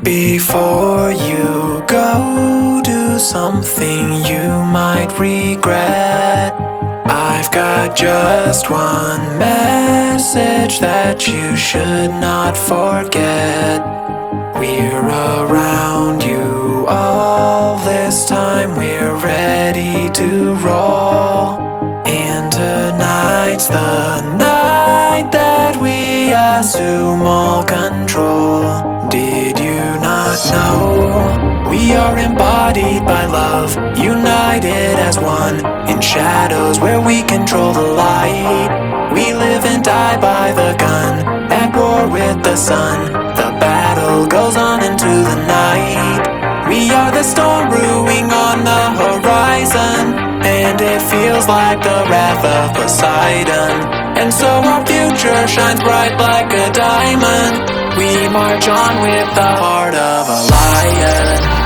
Before you go, do something you might regret. I've got just one message that you should not forget. We're around you all this time, we're ready to roll. And tonight's the night that we assume all control. Did you not know? We are embodied by love, united as one, in shadows where we control the light. We live and die by the gun, at war with the sun. The battle goes on into the night. We are the storm brewing on the horizon, and it feels like the wrath of Poseidon. And so our future shines bright like a diamond. We march on with the heart of a lion.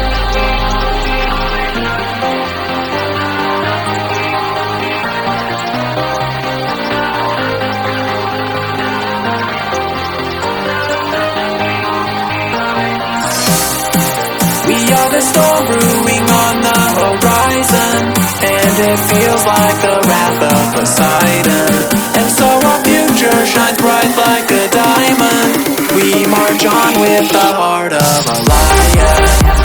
We are the storm brewing on the horizon, and it feels like the wrath of Poseidon. And so our future shines bright like a diamond. We march on with the heart of a lion.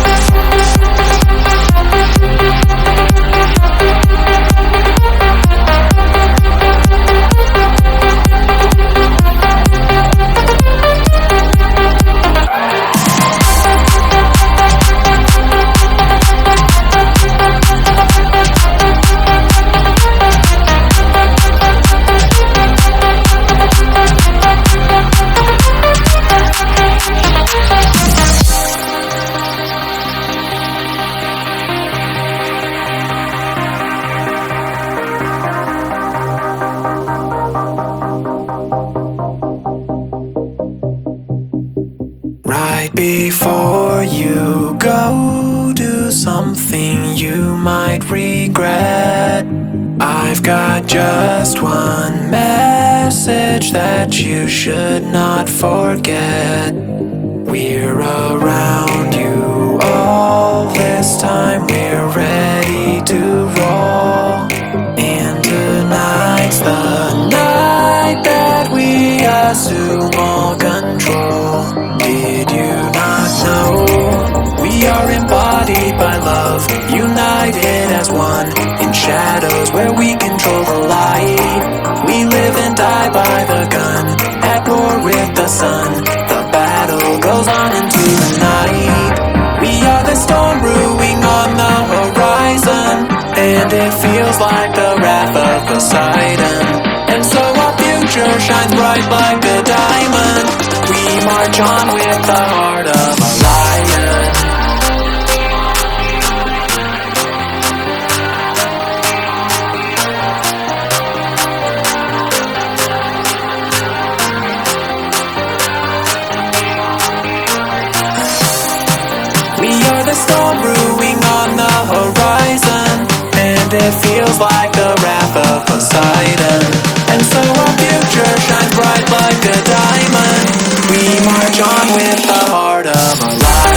Right before you go, do something you might regret. I've got just one message that you should not forget. We're around you all this time, we're ready to roll. And tonight's the night that we assume all control. Did you not know? We are embodied by love, united as one, in shadows where we control the light. We live and die by the gun, at war with the sun. The battle goes on into the night. We are the storm brewing on the horizon, and it feels like the wrath of Poseidon. And so our future shines bright like a diamond. We march on with the heart of a lion. We are the storm brewing on the horizon, and it feels like the wrath of Poseidon. And so our future shines bright like a diamond. We march on with the heart of a lion.